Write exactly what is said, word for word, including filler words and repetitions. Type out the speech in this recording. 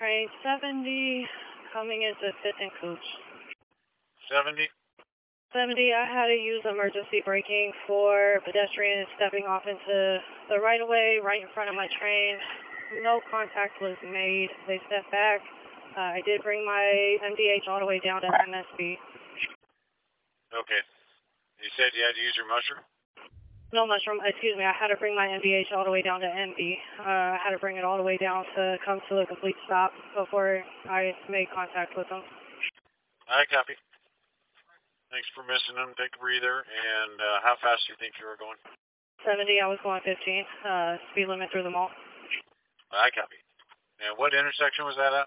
train seventy, coming into Fifth and Cooch. seventy? seventy, I had to use emergency braking for pedestrians stepping off into the right-of-way right in front of my train. No contact was made. They stepped back. Uh, I did bring my M D H all the way down to M S B. Okay. You said you had to use your mushroom? No mushroom, excuse me, I had to bring my M D H all the way down to M B. Uh, I had to bring it all the way down to come to a complete stop before I made contact with them. I copy. Thanks for missing them. Take a breather. And uh, how fast do you think you were going? seventy, I was going fifteen. Uh, speed limit through the mall. I copy. And what intersection was that at?